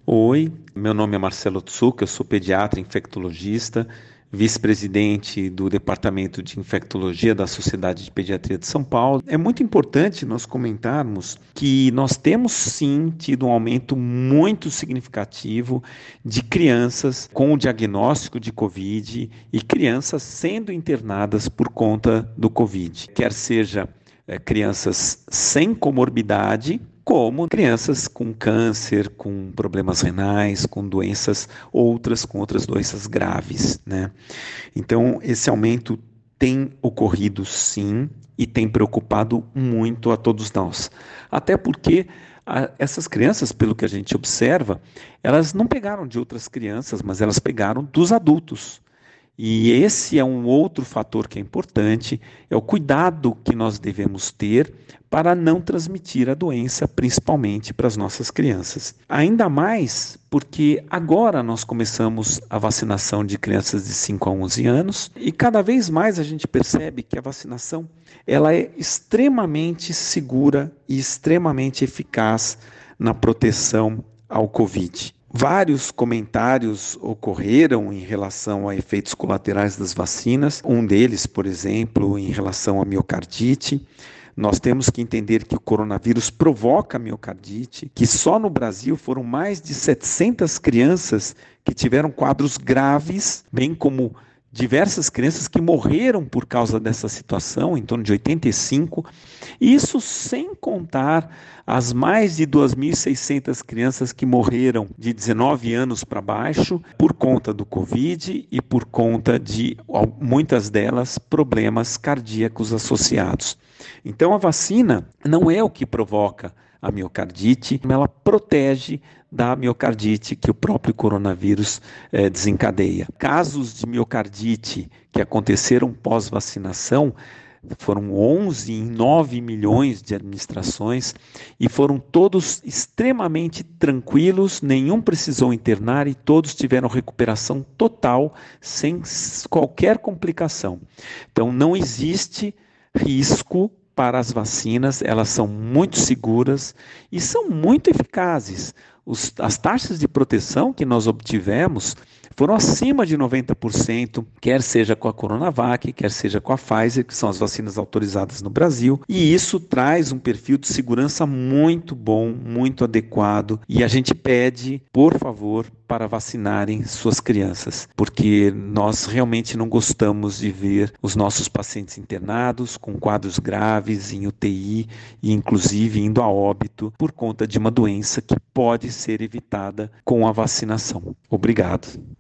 Oi, meu nome é Marcelo Tsuka, eu sou pediatra infectologista, vice-presidente do Departamento de Infectologia da Sociedade de Pediatria de São Paulo. É muito importante nós comentarmos que nós temos sim tido um aumento muito significativo de crianças com o diagnóstico de Covid e crianças sendo internadas por conta do Covid, quer seja crianças sem comorbidade, como crianças com câncer, com problemas renais, com doenças outras, com outras doenças graves, né? Então, esse aumento tem ocorrido sim e tem preocupado muito a todos nós. Até porque essas crianças, pelo que a gente observa, elas não pegaram de outras crianças, mas elas pegaram dos adultos. E esse é um outro fator que é importante, é o cuidado que nós devemos ter para não transmitir a doença, principalmente para as nossas crianças. Ainda mais porque agora nós começamos a vacinação de crianças de 5 a 11 anos e cada vez mais a gente percebe que a vacinação ela é extremamente segura e extremamente eficaz na proteção ao Covid. Vários comentários ocorreram em relação a efeitos colaterais das vacinas. Um deles, por exemplo, em relação à miocardite. Nós temos que entender que o coronavírus provoca miocardite, que só no Brasil foram mais de 700 crianças que tiveram quadros graves, bem como diversas crianças que morreram por causa dessa situação, em torno de 85, isso sem contar as mais de 2.600 crianças que morreram de 19 anos para baixo por conta do Covid e por conta de, muitas delas, problemas cardíacos associados. Então a vacina não é o que provoca a miocardite, ela protege da miocardite que o próprio coronavírus desencadeia. Casos de miocardite que aconteceram pós-vacinação foram 11 em 9 milhões de administrações e foram todos extremamente tranquilos, nenhum precisou internar e todos tiveram recuperação total, sem qualquer complicação. Então não existe risco para as vacinas, elas são muito seguras e são muito eficazes. As taxas de proteção que nós obtivemos foram acima de 90%, quer seja com a Coronavac, quer seja com a Pfizer, que são as vacinas autorizadas no Brasil, e isso traz um perfil de segurança muito bom, muito adequado, e a gente pede, por favor, para vacinarem suas crianças, porque nós realmente não gostamos de ver os nossos pacientes internados com quadros graves em UTI e inclusive indo a óbito por conta de uma doença que pode ser evitada com a vacinação. Obrigado.